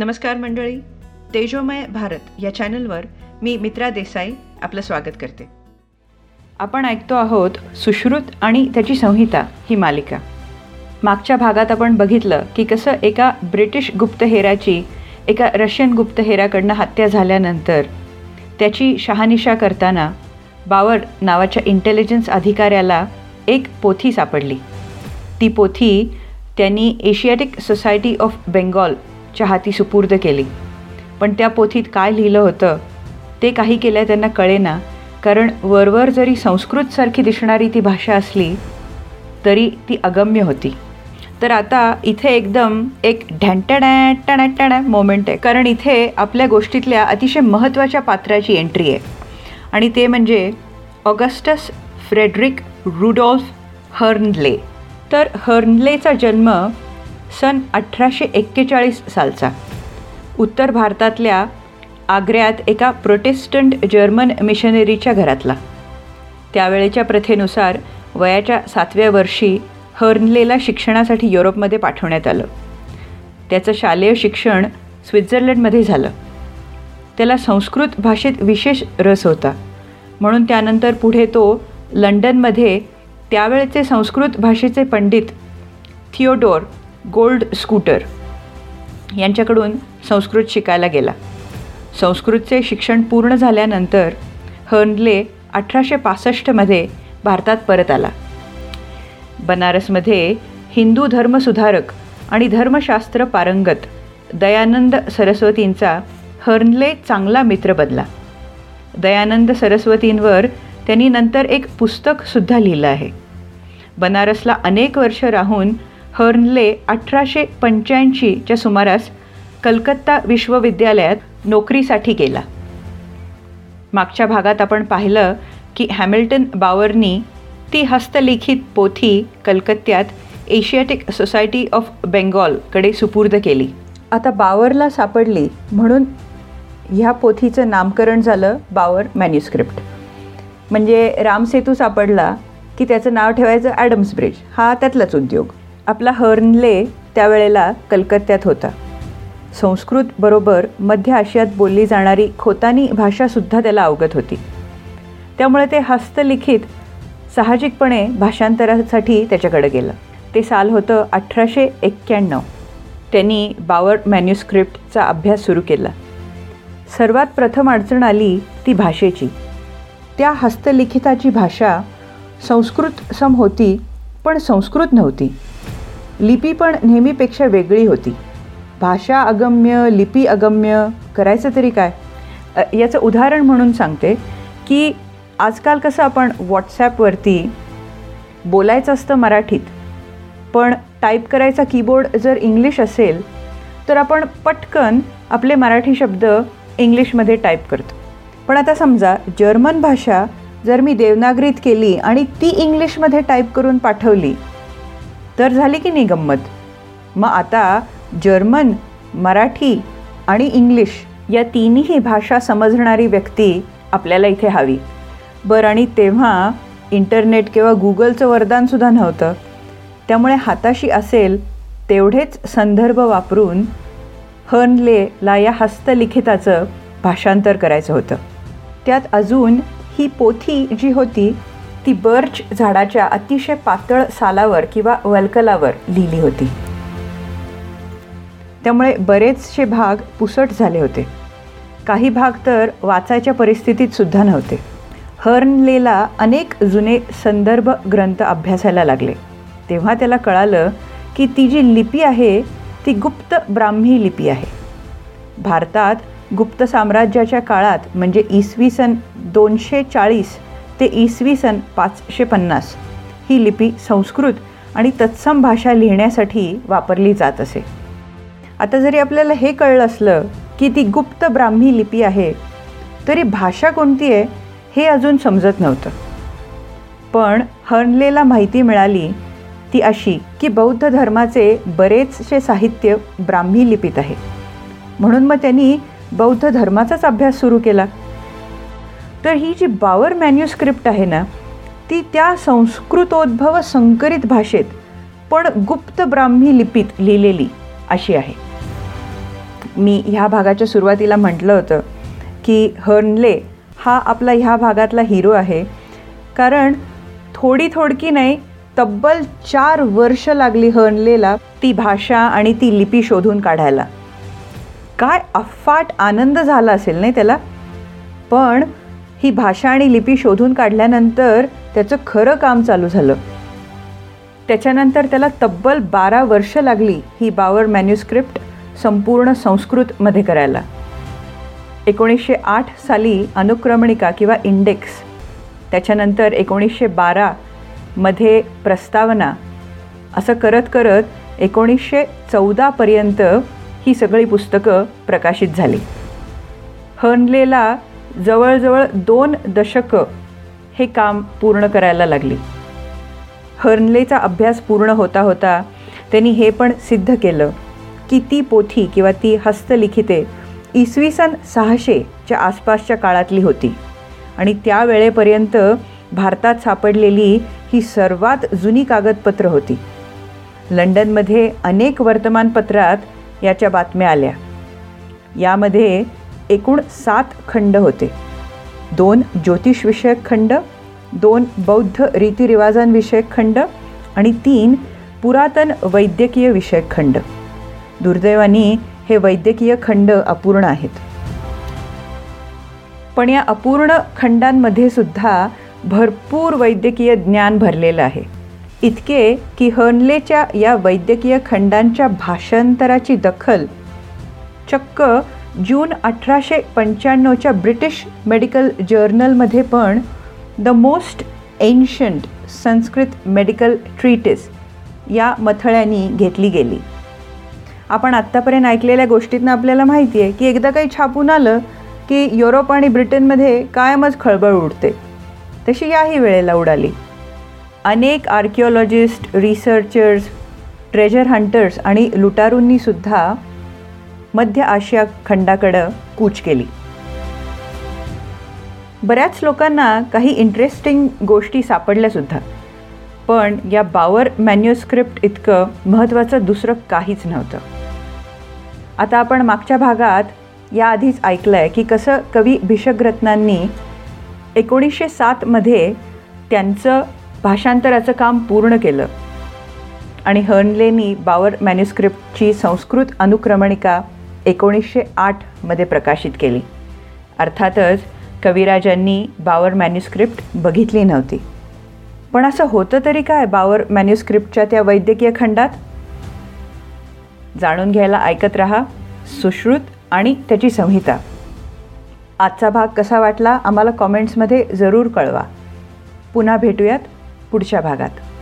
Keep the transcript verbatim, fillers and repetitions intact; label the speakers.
Speaker 1: नमस्कार मंडळी, तेजोमय भारत या चॅनलवर मी मित्रा देसाई आपलं स्वागत करते. आपण ऐकतो आहोत सुश्रुत आणि त्याची संहिता ही मालिका. मागच्या भागात आपण बघितलं की कसं एका ब्रिटिश गुप्तहेराची एका रशियन गुप्तहेराकडनं हत्या झाल्यानंतर त्याची शहानिशा करताना बावर नावाच्या इंटेलिजन्स अधिकाऱ्याला एक पोथी सापडली. ती पोथी त्यांनी एशियाटिक सोसायटी ऑफ बेंगॉलच्या हाती सुपूर्द केली. पण त्या पोथीत काय लिहिलं होतं ते काही केल्या त्यांना कळेना, कारण वरवर जरी संस्कृतसारखी दिसणारी ती भाषा असली तरी ती अगम्य होती. तर आता इथे एकदम एक ढँटडॅ टणॅटणॅ मोमेंट आहे, कारण इथे आपल्या गोष्टीतल्या अतिशय महत्त्वाच्या पात्राची एंट्री आहे आणि ते म्हणजे ऑगस्टस फ्रेडरिक रुडॉल्फ हर्नले. तर हर्नलेचा जन्म सन अठराशे एक्केचाळीस सालचा. उत्तर भारतातल्या आग्र्यात एका प्रोटेस्टंट जर्मन मिशनरीच्या घरातला. त्यावेळेच्या प्रथेनुसार वयाच्या सातव्या वर्षी हर्नलेला शिक्षणासाठी युरोपमध्ये पाठवण्यात आलं. त्याचं शालेय शिक्षण स्वित्झर्लंडमध्ये झालं. त्याला संस्कृत भाषेत विशेष रस होता, म्हणून त्यानंतर पुढे तो लंडनमध्ये त्यावेळचे संस्कृत भाषेचे पंडित थिओडोर गोल्ड स्कूटर यांच्याकडून संस्कृत शिकायला गेला. संस्कृतचे शिक्षण पूर्ण झाल्यानंतर हर्नले अठराशे पासष्टमध्ये भारतात परत आला. बनारसमध्ये हिंदू धर्मसुधारक आणि धर्मशास्त्र पारंगत दयानंद सरस्वतींचा हर्नले चांगला मित्र बनला. दयानंद सरस्वतींवर त्यांनी नंतर एक पुस्तकसुद्धा लिहिलं आहे. बनारसला अनेक वर्ष राहून हर्नले अठराशे पंच्याऐंशीच्या सुमारास कलकत्ता विश्वविद्यालयात नोकरीसाठी गेला. मागच्या भागात आपण पाहिलं की हॅमिल्टन बावरनी ती हस्तलिखित पोथी कलकत्त्यात एशियाटिक सोसायटी ऑफ बेंगॉलकडे सुपूर्द केली. आता बावरला सापडली म्हणून ह्या पोथीचं नामकरण झालं बावर मॅन्युस्क्रिप्ट. म्हणजे रामसेतू सापडला की त्याचं नाव ठेवायचं ॲडम्स ब्रिज, हा त्यातलाच उद्योग. आपला हर्नले त्यावेळेला कलकत्त्यात होता. संस्कृतबरोबर मध्य आशियात बोलली जाणारी खोतानी भाषासुद्धा त्याला अवगत होती. त्यामुळे ते हस्तलिखित साहजिकपणे भाषांतरासाठी त्याच्याकडे गेलं. ते साल होतं अठराशे एक्क्याण्णव. त्यांनी बावर मॅन्युस्क्रिप्टचा अभ्यास सुरू केला. सर्वात प्रथम अडचण आली ती भाषेची. त्या हस्तलिखिताची भाषा संस्कृत सम होती, पण संस्कृत नव्हती. लिपी पण नेहमीपेक्षा वेगळी होती. भाषा अगम्य, लिपी अगम्य, करायचं तरी काय? याचं उदाहरण म्हणून सांगते की आजकाल कसं आपण व्हॉट्सॲपवरती बोलायचं असतं मराठीत, पण टाईप करायचा कीबोर्ड जर इंग्लिश असेल तर आपण पटकन आपले मराठी शब्द इंग्लिशमध्ये टाईप करतो. पण आता समजा जर्मन भाषा जर मी देवनागरीत केली आणि ती इंग्लिशमध्ये टाईप करून पाठवली तर झाली की नाही गंमत? मग आता जर्मन, मराठी आणि इंग्लिश या तिन्ही भाषा समजणारी व्यक्ती आपल्याला इथे हवी. बरं, आणि तेव्हा इंटरनेट किंवा गुगलचं वरदानसुद्धा नव्हतं. त्यामुळे हाताशी असेल तेवढेच संदर्भ वापरून हर्नलेला या हस्तलिखिताचं भाषांतर करायचं होतं. त्यात अजून ही पोथी जी होती ती बर्च झाडाच्या अतिशय पातळ सालावर किंवा वल्कलावर लिहिली होती. त्यामुळे बरेचसे भाग पुसट झाले होते. काही भाग तर वाचायच्या परिस्थितीत सुद्धा नव्हते. हर्नलेला अनेक जुने संदर्भ ग्रंथ अभ्यासायला लागले. तेव्हा त्याला कळालं की ती जी लिपी आहे ती गुप्त ब्राह्मी लिपी आहे. भारतात गुप्त साम्राज्याच्या काळात म्हणजे इसवी सन दोनशे चाळीस ते इसवी सन पाचशे पन्नास ही लिपी संस्कृत आणि तत्सम भाषा लिहिण्यासाठी वापरली जात असे. आता जरी आपल्याला हे कळलं असलं की ती गुप्त ब्राह्मी लिपी आहे, तरी भाषा कोणती आहे हे अजून समजत नव्हतं. पण हर्नलेला माहिती मिळाली ती अशी की बौद्ध धर्माचे बरेचसे साहित्य ब्राह्मी लिपीत आहे. म्हणून मग त्यांनी बौद्ध धर्माचाच अभ्यास सुरू केला. तर ही जी बावर मॅन्युस्क्रिप्ट आहे ना, ती त्या संस्कृतोद्भव संकरित भाषेत पण गुप्त ब्राह्मी लिपीत लिहिलेली अशी आहे. मी ह्या भागाच्या सुरुवातीला म्हटलं होतं की हर्नले हा आपला ह्या भागातला हिरो आहे, कारण थोडी थोडकी नाही, तब्बल चार वर्ष लागली हर्नलेला ती भाषा आणि ती लिपी शोधून काढायला. काय अफाट आनंद झाला असेल नाही त्याला. पण ही भाषा आणि लिपी शोधून काढल्यानंतर त्याचं खरं काम चालू झालं. त्याच्यानंतर त्याला तब्बल बारा वर्ष लागली ही बावर मॅन्युस्क्रिप्ट संपूर्ण संस्कृतमध्ये करायला. एकोणीसशे आठ साली अनुक्रमणिका किंवा इंडेक्स, त्याच्यानंतर एकोणीसशे बारामध्ये प्रस्तावना, असं करत करत एकोणीसशे चौदापर्यंत ही सगळी पुस्तकं प्रकाशित झाली. हर्नलेला जवळजवळ दोन दशकं हे काम पूर्ण करायला लागली. हर्नलेचा अभ्यास पूर्ण होता होता त्यांनी हे पण सिद्ध केलं की ती पोथी किंवा ती हस्तलिखिते इसवी सन सहाशेच्या आसपासच्या काळातली होती आणि त्यावेळेपर्यंत भारतात सापडलेली ही सर्वात जुनी कागदपत्र होती. लंडनमध्ये अनेक वर्तमानपत्रात याच्या बातम्या आल्या. यामध्ये एकूण सात खंड होते. दोन ज्योतिषविषयक खंड, दोन बौद्ध रीतिरिवाजांविषयक खंड आणि तीन पुरातन वैद्यकीय विषयक खंड. दुर्दैवाने हे वैद्यकीय खंड अपूर्ण आहेत. पण या अपूर्ण खंडांमध्ये सुद्धा भरपूर वैद्यकीय ज्ञान भरलेलं आहे. इतके की हर्नलेच्या या वैद्यकीय खंडांच्या भाषांतराची दखल चक्क जून अठराशे पंच्याण्णवच्या ब्रिटिश मेडिकल जर्नलमध्ये पण the most ancient Sanskrit medical treatise या मथळ्यांनी घेतली गेली. आपण आत्तापर्यंत ऐकलेल्या गोष्टीतनं आपल्याला माहिती आहे की एकदा काही छापून आलं की युरोप आणि ब्रिटनमध्ये कायमच खळबळ उडते. तशी याही वेळेला उडाली. अनेक आर्किओलॉजिस्ट, रिसर्चर्स, ट्रेजर हंटर्स आणि लुटारूंनीसुद्धा मध्य आशिया खंडाकडं कूच केली. बऱ्याच लोकांना काही इंटरेस्टिंग गोष्टी सापडल्यासुद्धा, पण या बावर मॅन्युस्क्रिप्ट इतकं महत्त्वाचं दुसरं काहीच नव्हतं. आता आपण मागच्या भागात याआधीच ऐकलं आहे की कसं कवी भिषग्रत्नांनी एकोणीसशे सातमध्ये त्यांचं भाषांतराचं काम पूर्ण केलं आणि हर्नलेनी बावर मॅन्युस्क्रिप्टची संस्कृत अनुक्रमणिका एकोणीसशे आठमध्ये प्रकाशित केली. अर्थातच कविराजांनी बावर मॅन्युस्क्रिप्ट बघितली नव्हती. पण असं होतं तरी काय बावर मॅन्युस्क्रिप्टच्या त्या वैद्यकीय खंडात? जाणून घ्यायला ऐकत रहा सुश्रुत आणि त्याची संहिता. आजचा भाग कसा वाटला आम्हाला कॉमेंट्समध्ये जरूर कळवा. पुन्हा भेटूयात पुढच्या भागात.